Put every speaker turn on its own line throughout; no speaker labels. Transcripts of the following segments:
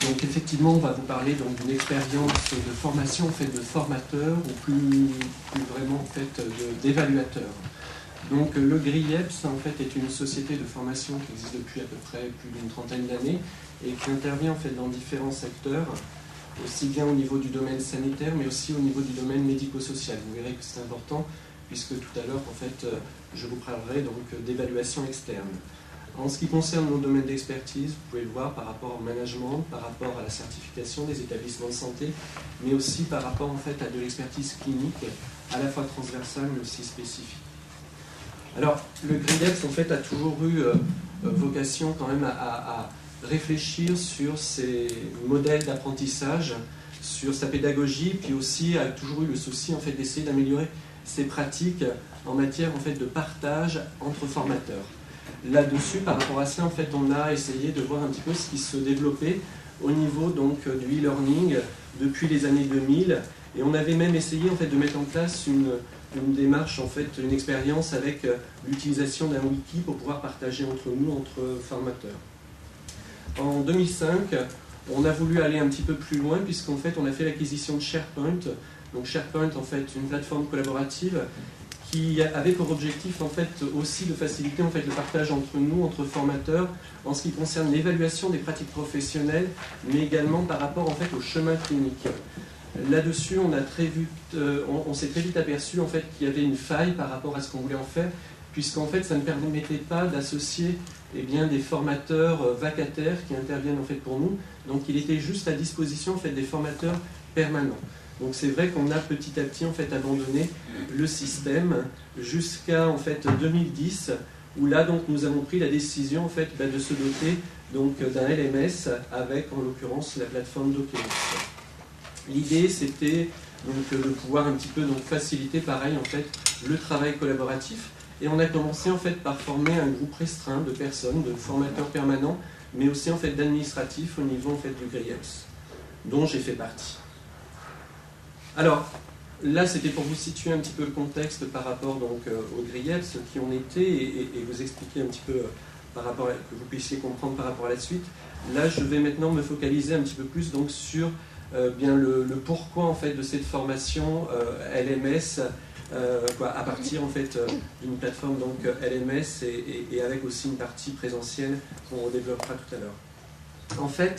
Donc effectivement, on va vous parler d'une expérience de formation en fait, de formateur ou plus vraiment en fait, d'évaluateur. Donc le GRIEPS en fait, est une société de formation qui existe depuis à peu près plus d'une trentaine d'années et qui intervient en fait, dans différents secteurs, aussi bien au niveau du domaine sanitaire mais aussi au niveau du domaine médico-social. Vous verrez que c'est important puisque tout à l'heure en fait, je vous parlerai donc d'évaluation externe. En ce qui concerne nos domaines d'expertise, vous pouvez le voir par rapport au management, par rapport à la certification des établissements de santé, mais aussi par rapport en fait, à de l'expertise clinique, à la fois transversale mais aussi spécifique. Alors, le GRIEPS en fait, a toujours eu vocation quand même à réfléchir sur ses modèles d'apprentissage, sur sa pédagogie, puis aussi a toujours eu le souci en fait, d'essayer d'améliorer ses pratiques en matière en fait, de partage entre formateurs. Là-dessus, par rapport à ça, en fait, on a essayé de voir un petit peu ce qui se développait au niveau donc, du e-learning depuis les années 2000. Et on avait même essayé en fait, de mettre en place une démarche, en fait, une expérience avec l'utilisation d'un wiki pour pouvoir partager entre nous, entre formateurs. En 2005, on a voulu aller un petit peu plus loin puisqu'en fait, on a fait l'acquisition de SharePoint. Donc SharePoint, en fait, une plateforme collaborative qui avait pour objectif en fait, aussi de faciliter en fait, le partage entre nous, entre formateurs, en ce qui concerne l'évaluation des pratiques professionnelles, mais également par rapport en fait, au chemin clinique. Là-dessus, on s'est très vite aperçu en fait, qu'il y avait une faille par rapport à ce qu'on voulait en faire, puisqu'en fait, ça ne permettait pas d'associer eh bien, des formateurs vacataires qui interviennent en fait, pour nous. Donc, il était juste à disposition en fait, des formateurs permanents. Donc c'est vrai qu'on a petit à petit en fait, abandonné le système jusqu'à en fait, 2010, où là donc, nous avons pris la décision en fait, de se doter d'un LMS avec en l'occurrence la plateforme Document. L'idée c'était de pouvoir un petit peu faciliter pareil en fait, le travail collaboratif, et on a commencé en fait, par former un groupe restreint de personnes, de formateurs permanents, mais aussi en fait, d'administratifs au niveau en fait, du GRIEPS, dont j'ai fait partie. Alors, là, c'était pour vous situer un petit peu le contexte par rapport donc, au GRIEPS, qui on était, et vous expliquer un petit peu par rapport que vous puissiez comprendre par rapport à la suite. Là, je vais maintenant me focaliser un petit peu plus donc, sur bien le pourquoi en fait, de cette formation LMS, à partir en fait, d'une plateforme donc, LMS et avec aussi une partie présentielle qu'on développera tout à l'heure. En fait,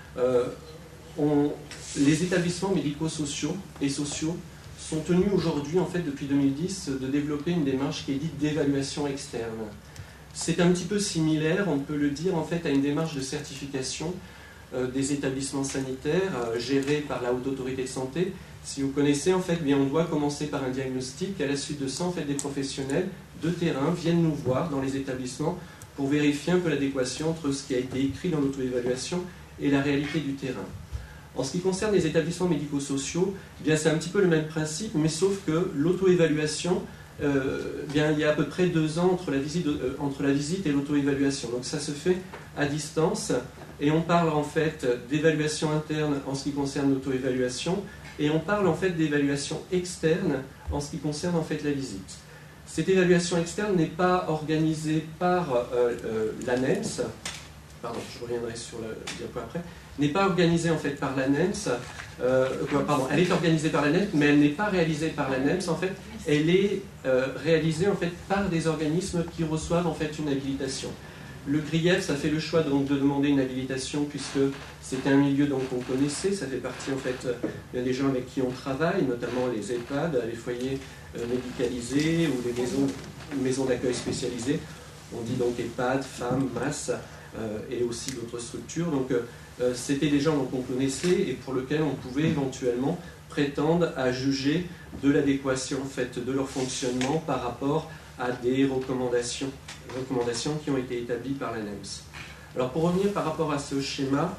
les établissements médico-sociaux et sociaux sont tenus aujourd'hui, en fait, depuis 2010, de développer une démarche qui est dite d'évaluation externe. C'est un petit peu similaire, on peut le dire, en fait, à une démarche de certification des établissements sanitaires gérés par la Haute Autorité de Santé. Si vous connaissez, en fait, bien, on doit commencer par un diagnostic. À la suite de ça, en fait, des professionnels de terrain viennent nous voir dans les établissements pour vérifier un peu l'adéquation entre ce qui a été écrit dans l'auto-évaluation et la réalité du terrain. En ce qui concerne les établissements médico-sociaux, c'est un petit peu le même principe, mais sauf que l'auto-évaluation, il y a à peu près 2 ans entre la visite et l'auto-évaluation. Donc ça se fait à distance, et on parle en fait d'évaluation interne en ce qui concerne l'auto-évaluation, et on parle en fait d'évaluation externe en ce qui concerne en fait la visite. Cette évaluation externe n'est pas organisée par l'ANEMS, pardon, je reviendrai sur le diapo après, n'est pas organisée en fait par l'ANEMS, elle est organisée par l'ANEMS, mais elle n'est pas réalisée par l'ANEMS, en fait, elle est réalisée en fait par des organismes qui reçoivent en fait une habilitation. Le GRIEPS a fait le choix donc, de demander une habilitation puisque c'était un milieu qu'on connaissait, ça fait partie en fait des gens avec qui on travaille, notamment les EHPAD, les foyers médicalisés ou les maisons d'accueil spécialisées. On dit donc EHPAD, femmes, MAS et aussi d'autres structures. Donc c'était des gens qu'on connaissait et pour lesquels on pouvait éventuellement prétendre à juger de l'adéquation en fait, de leur fonctionnement par rapport à des recommandations qui ont été établies par l'ANEMS. Alors pour revenir par rapport à ce schéma,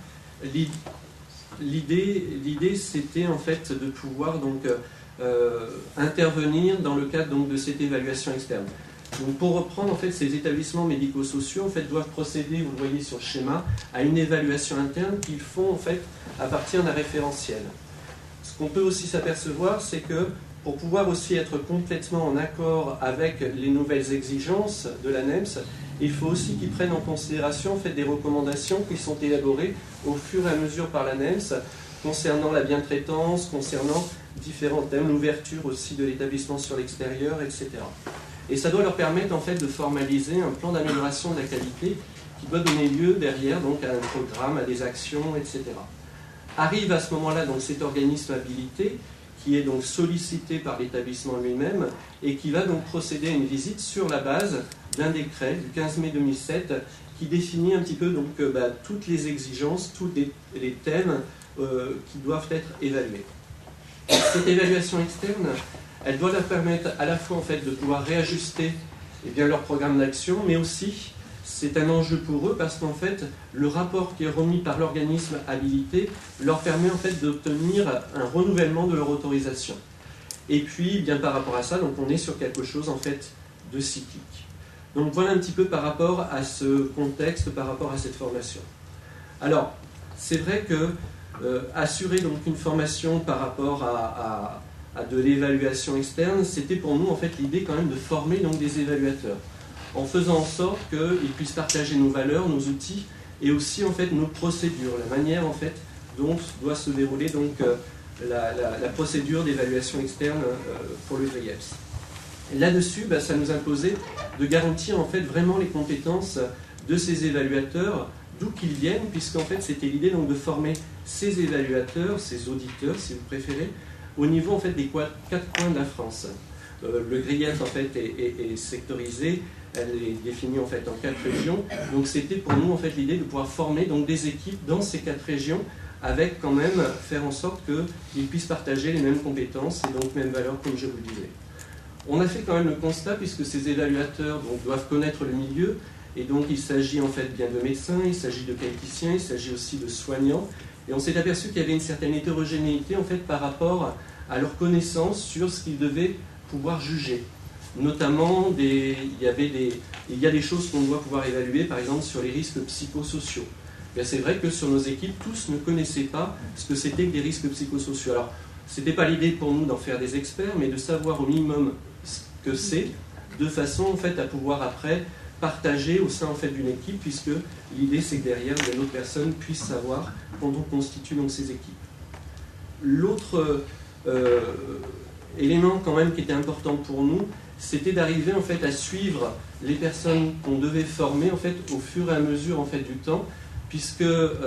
l'idée c'était en fait de pouvoir donc, intervenir dans le cadre donc, de cette évaluation externe. Donc pour reprendre, en fait, ces établissements médico-sociaux en fait, doivent procéder, vous le voyez sur le schéma, à une évaluation interne qu'ils font en fait, à partir d'un référentiel. Ce qu'on peut aussi s'apercevoir, c'est que pour pouvoir aussi être complètement en accord avec les nouvelles exigences de l'ANEMS, Il faut aussi qu'ils prennent en considération en fait, des recommandations qui sont élaborées au fur et à mesure par l'ANEMS concernant la bientraitance, concernant différents thèmes, l'ouverture aussi de l'établissement sur l'extérieur, etc. Et ça doit leur permettre en fait, de formaliser un plan d'amélioration de la qualité qui doit donner lieu derrière donc, à un programme, à des actions, etc. Arrive à ce moment-là donc, cet organisme habilité qui est donc sollicité par l'établissement lui-même et qui va donc procéder à une visite sur la base d'un décret du 15 mai 2007 qui définit un petit peu donc, toutes les exigences, tous les thèmes qui doivent être évalués. Cette évaluation externe, elle doit leur permettre à la fois en fait, de pouvoir réajuster leur programme d'action, mais aussi c'est un enjeu pour eux parce qu'en fait, le rapport qui est remis par l'organisme habilité leur permet en fait d'obtenir un renouvellement de leur autorisation. Et puis, bien par rapport à ça, donc on est sur quelque chose en fait de cyclique. Donc voilà un petit peu par rapport à ce contexte, par rapport à cette formation. Alors, c'est vrai que assurer donc une formation par rapport à de l'évaluation externe, c'était pour nous en fait l'idée quand même de former donc des évaluateurs, en faisant en sorte qu'ils puissent partager nos valeurs, nos outils et aussi en fait nos procédures, la manière en fait dont doit se dérouler donc la procédure d'évaluation externe pour le GRIEPS. Là-dessus, ça nous imposait de garantir en fait vraiment les compétences de ces évaluateurs, d'où qu'ils viennent, puisqu'en fait c'était l'idée donc de former ces évaluateurs, ces auditeurs si vous préférez, au niveau en fait des 4 coins de la France. Le GRIEPS en fait est sectorisé, elle est définie en fait en 4 régions, donc c'était pour nous en fait l'idée de pouvoir former donc des équipes dans ces 4 régions, avec quand même faire en sorte qu'ils puissent partager les mêmes compétences et donc mêmes valeurs comme je vous le disais. On a fait quand même le constat, puisque ces évaluateurs donc, doivent connaître le milieu, et donc il s'agit en fait bien de médecins, il s'agit de qualiticiens, il s'agit aussi de soignants, et on s'est aperçu qu'il y avait une certaine hétérogénéité en fait par rapport à leur connaissance sur ce qu'ils devaient pouvoir juger. Notamment, il y a des choses qu'on doit pouvoir évaluer, par exemple sur les risques psychosociaux. C'est vrai que sur nos équipes, tous ne connaissaient pas ce que c'était que des risques psychosociaux. Alors, ce n'était pas l'idée pour nous d'en faire des experts, mais de savoir au minimum ce que c'est, de façon en fait, à pouvoir après partager au sein en fait, d'une équipe, puisque l'idée c'est que derrière, d'autres personnes puissent savoir quand on constitue donc, ces équipes. L'autre élément quand même qui était important pour nous, c'était d'arriver en fait, à suivre les personnes qu'on devait former en fait, au fur et à mesure en fait, du temps, puisque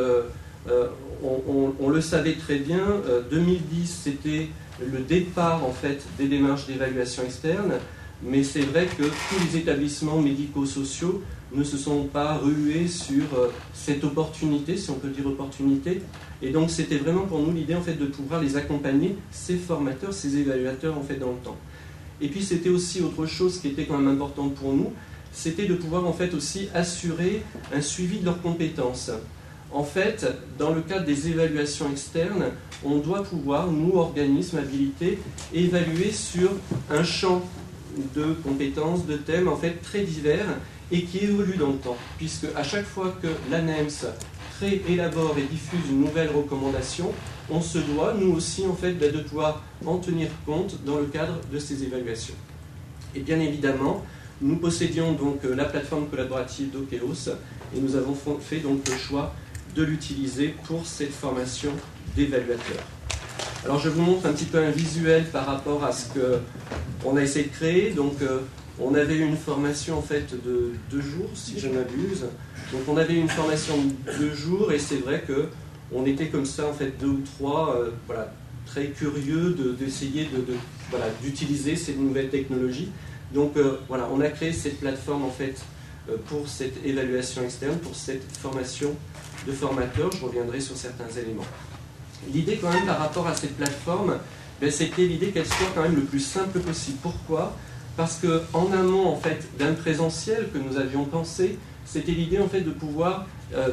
on le savait très bien, 2010 c'était le départ en fait, des démarches d'évaluation externe, mais c'est vrai que tous les établissements médico-sociaux ne se sont pas rués sur cette opportunité, si on peut dire opportunité, et donc c'était vraiment pour nous l'idée en fait, de pouvoir les accompagner, ces formateurs, ces évaluateurs en fait, dans le temps. Et puis c'était aussi autre chose qui était quand même importante pour nous, c'était de pouvoir en fait aussi assurer un suivi de leurs compétences. En fait, dans le cadre des évaluations externes, on doit pouvoir, nous, organismes habilités, évaluer sur un champ de compétences, de thèmes en fait très divers et qui évoluent dans le temps. Puisque à chaque fois que l'ANEMS crée, élabore et diffuse une nouvelle recommandation, on se doit, nous aussi, en fait, de pouvoir en tenir compte dans le cadre de ces évaluations. Et bien évidemment, nous possédions donc la plateforme collaborative d'Okeos et nous avons fait donc le choix de l'utiliser pour cette formation d'évaluateurs. Alors je vous montre un petit peu un visuel par rapport à ce qu'on a essayé de créer. Donc on avait une formation en fait de 2 jours, si je ne m'abuse. Donc on avait une formation de 2 jours et c'est vrai qu'on était comme ça en fait 2 ou 3, très curieux d'essayer d'utiliser ces nouvelles technologies. Donc voilà, on a créé cette plateforme en fait pour cette évaluation externe, pour cette formation de formateurs. Je reviendrai sur certains éléments. L'idée quand même par rapport à cette plateforme, c'était l'idée qu'elle soit quand même le plus simple possible. Pourquoi ? Parce qu'en amont en fait, d'un présentiel que nous avions pensé, c'était l'idée en fait, de pouvoir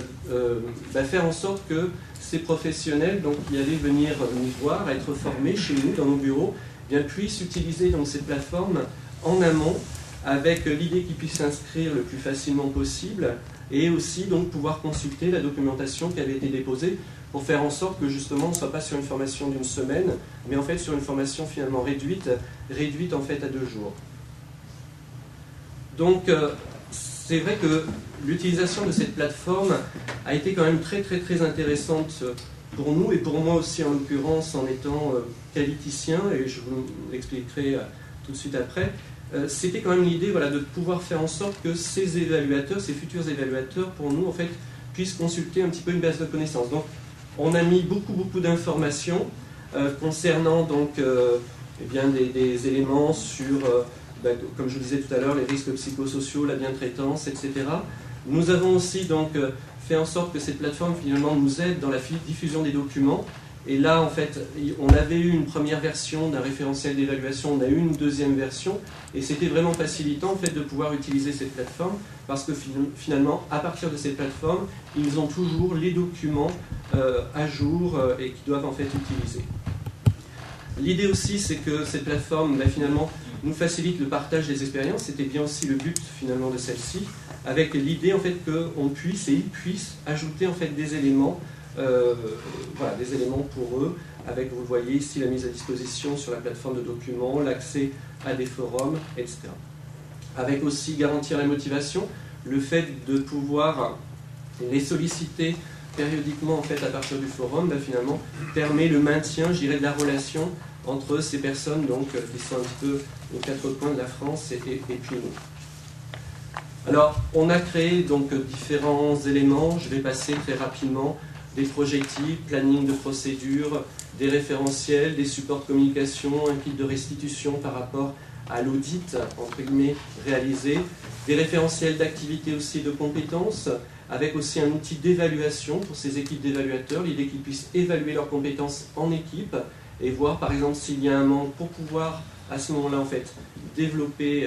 faire en sorte que ces professionnels donc, qui allaient venir nous voir, être formés chez nous, dans nos bureaux, puissent utiliser donc, cette plateforme en amont, avec l'idée qu'ils puissent s'inscrire le plus facilement possible, et aussi donc pouvoir consulter la documentation qui avait été déposée pour faire en sorte que justement on ne soit pas sur une formation d'une semaine, mais en fait sur une formation finalement réduite en fait à 2 jours. Donc c'est vrai que l'utilisation de cette plateforme a été quand même très intéressante pour nous et pour moi aussi en l'occurrence en étant qualiticien, et je vous l'expliquerai tout de suite après. C'était quand même l'idée de pouvoir faire en sorte que ces évaluateurs, ces futurs évaluateurs pour nous en fait puissent consulter un petit peu une base de connaissances. Donc on a mis beaucoup d'informations concernant donc eh bien, des éléments sur comme je vous disais tout à l'heure, les risques psychosociaux, la bientraitance, etc. Nous avons aussi donc fait en sorte que cette plateforme finalement nous aide dans la diffusion des documents. Et là, en fait, on avait eu une première version d'un référentiel d'évaluation, on a eu une deuxième version, et c'était vraiment facilitant en fait de pouvoir utiliser cette plateforme, parce que finalement, à partir de cette plateforme, ils ont toujours les documents à jour et qui doivent en fait utiliser. L'idée aussi, c'est que cette plateforme, finalement, nous facilite le partage des expériences. C'était bien aussi le but finalement de celle-ci, avec l'idée en fait qu'on puisse et ils puissent ajouter en fait des éléments, des éléments pour eux, avec, vous le voyez ici, la mise à disposition sur la plateforme de documents, l'accès à des forums, etc. Avec aussi garantir la motivation, le fait de pouvoir les solliciter périodiquement en fait à partir du forum, finalement permet le maintien, je dirais, de la relation entre ces personnes donc, qui sont un petit peu aux quatre coins de la France et puis nous. Alors, on a créé donc différents éléments, je vais passer très rapidement, des projectifs, planning de procédure, des référentiels, des supports de communication, un kit de restitution par rapport à l'audit, entre guillemets, réalisé, des référentiels d'activité aussi et de compétences, avec aussi un outil d'évaluation pour ces équipes d'évaluateurs, l'idée qu'ils puissent évaluer leurs compétences en équipe et voir par exemple s'il y a un manque pour pouvoir à ce moment-là en fait développer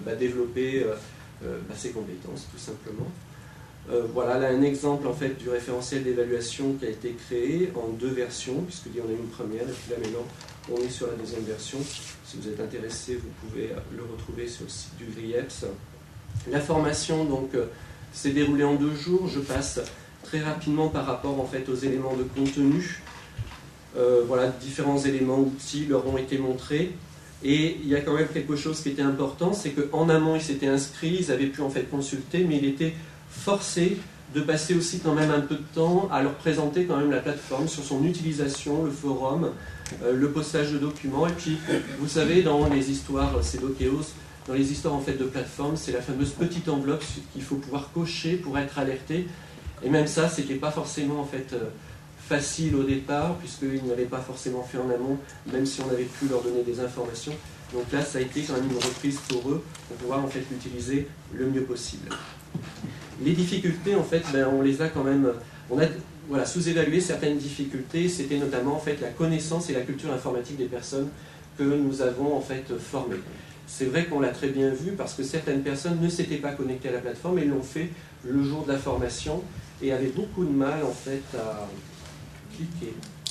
ses compétences tout simplement. Voilà là un exemple en fait du référentiel d'évaluation qui a été créé en deux versions, puisqu'il y en a une première et puis là maintenant on est sur la deuxième version. Si vous êtes intéressé, vous pouvez le retrouver sur le site du GRIEPS. La formation donc s'est déroulée en 2 jours. Je passe très rapidement par rapport en fait aux éléments de contenu. Voilà, différents éléments, outils leur ont été montrés. Et il y a quand même quelque chose qui était important, c'est qu'en amont ils s'étaient inscrits, ils avaient pu en fait consulter, mais il était forcé de passer aussi quand même un peu de temps à leur présenter quand même la plateforme sur son utilisation, le forum, le postage de documents. Et puis, vous savez, dans les histoires, c'est Dokeos, dans les histoires en fait de plateforme, c'est la fameuse petite enveloppe qu'il faut pouvoir cocher pour être alerté. Et même ça, c'était pas forcément en fait facile au départ, puisqu'ils n'avaient pas forcément fait en amont, même si on avait pu leur donner des informations. Donc là, ça a été quand même une reprise pour eux, pour pouvoir en fait l'utiliser le mieux possible. Les difficultés, en fait, on les a quand même... On a sous-évalué certaines difficultés, c'était notamment en fait la connaissance et la culture informatique des personnes que nous avons en fait formées. C'est vrai qu'on l'a très bien vu parce que certaines personnes ne s'étaient pas connectées à la plateforme et l'ont fait le jour de la formation et avaient beaucoup de mal en fait à cliquer.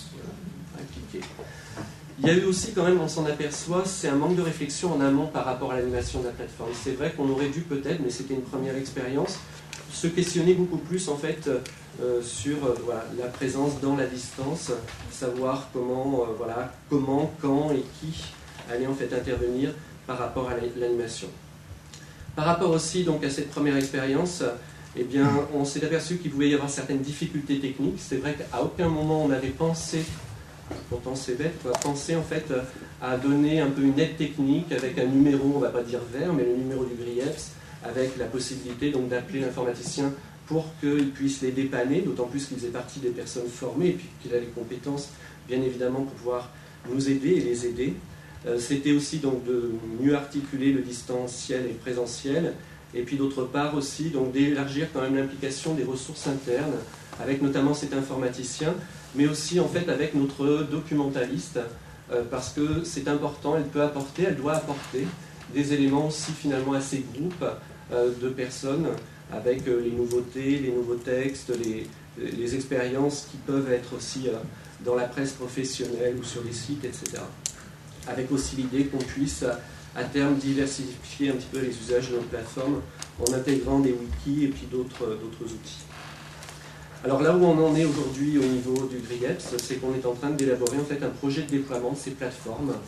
Il y a eu aussi quand même, on s'en aperçoit, c'est un manque de réflexion en amont par rapport à l'animation de la plateforme. C'est vrai qu'on aurait dû peut-être, mais c'était une première expérience, se questionner beaucoup plus en fait sur la présence dans la distance, savoir comment, quand et qui allait en fait intervenir par rapport à l'animation. Par rapport aussi donc à cette première expérience, eh bien, on s'est aperçu qu'il pouvait y avoir certaines difficultés techniques. C'est vrai qu'à aucun moment on avait pensé, pourtant c'est bête, penser en fait à donner un peu une aide technique avec un numéro, on ne va pas dire vert, mais le numéro du GRIEPS, avec la possibilité donc d'appeler l'informaticien pour qu'il puisse les dépanner, d'autant plus qu'il faisait partie des personnes formées et puis qu'il a les compétences bien évidemment pour pouvoir nous aider et les aider. C'était aussi donc de mieux articuler le distanciel et le présentiel, et puis d'autre part aussi donc d'élargir quand même l'implication des ressources internes, avec notamment cet informaticien, mais aussi en fait avec notre documentaliste, parce que c'est important, elle doit apporter des éléments aussi finalement à ces groupes de personnes, avec les nouveautés, les nouveaux textes, les expériences qui peuvent être aussi dans la presse professionnelle ou sur les sites, etc. Avec aussi l'idée qu'on puisse à terme diversifier un petit peu les usages de notre plateforme en intégrant des wikis et puis d'autres outils. Alors là où on en est aujourd'hui au niveau du GRIEPS, c'est qu'on est en train d'élaborer en fait un projet de déploiement de ces plateformes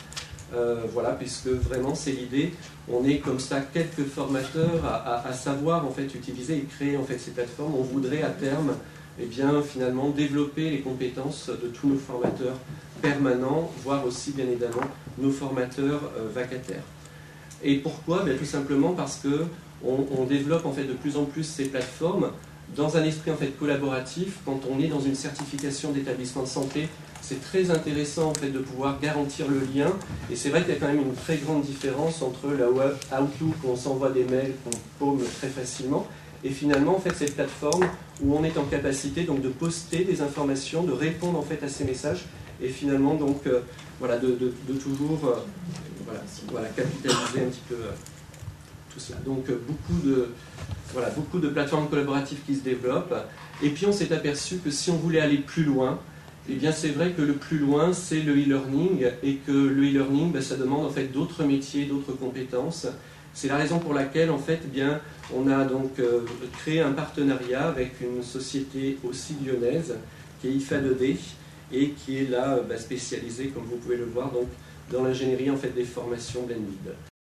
Voilà, puisque vraiment c'est l'idée, on est comme ça quelques formateurs à savoir en fait utiliser et créer en fait ces plateformes. On voudrait à terme, eh bien, finalement développer les compétences de tous nos formateurs permanents, voire aussi bien évidemment nos formateurs vacataires. Et pourquoi? Tout simplement parce que on développe en fait de plus en plus ces plateformes dans un esprit en fait collaboratif. Quand on est dans une certification d'établissement de santé, c'est très intéressant en fait de pouvoir garantir le lien. Et c'est vrai qu'il y a quand même une très grande différence entre la Outlook où on s'envoie des mails qu'on paume très facilement, et finalement en fait cette plateforme où on est en capacité donc de poster des informations, de répondre en fait à ces messages, et finalement donc voilà de toujours voilà, capitaliser un petit peu tout cela. Donc beaucoup de plateformes collaboratives qui se développent. Et puis on s'est aperçu que si on voulait aller plus loin, eh bien c'est vrai que le plus loin c'est le e-learning, et que le e-learning ça demande en fait d'autres métiers, d'autres compétences. C'est la raison pour laquelle en fait on a donc créé un partenariat avec une société aussi lyonnaise qui est IFA 2D et qui est là spécialisée, comme vous pouvez le voir, donc dans l'ingénierie en fait des formations Blended.